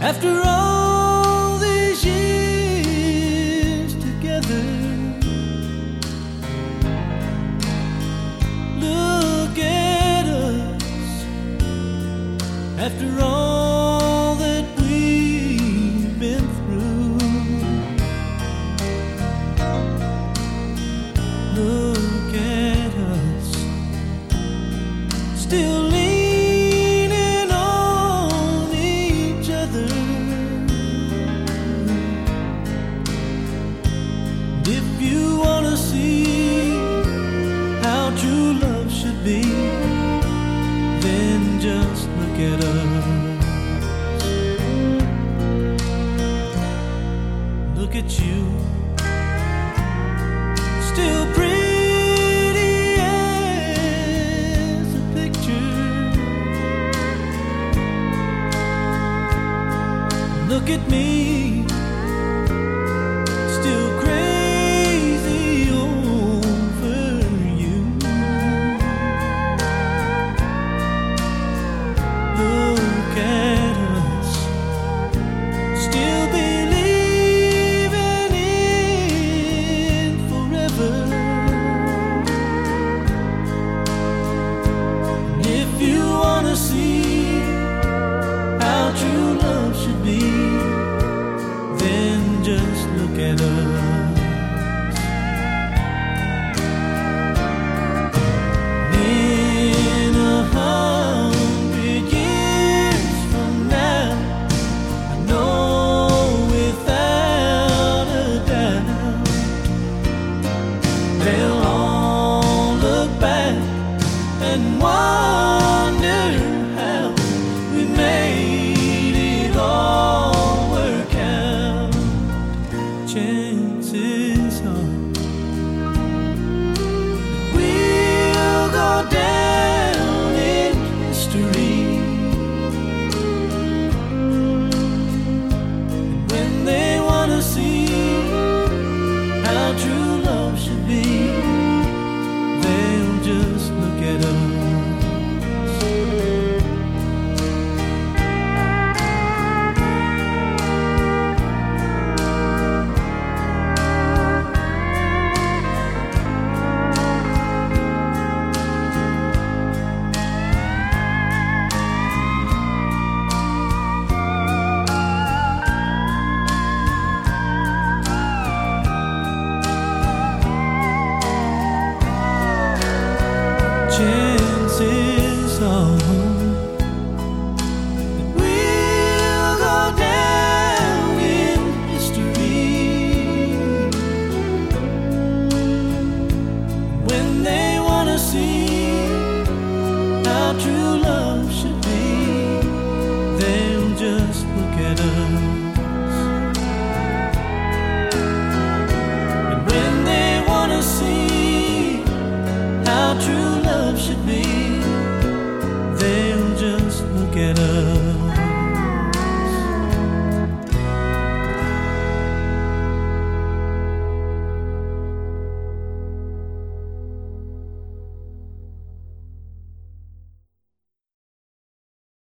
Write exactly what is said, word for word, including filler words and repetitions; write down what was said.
After all these years together, look at us. After all that we've been through, look at us, still leaning on each other. If you want to see how true love should be, then just look at us. Look at you, still pretty as a picture. Look at me,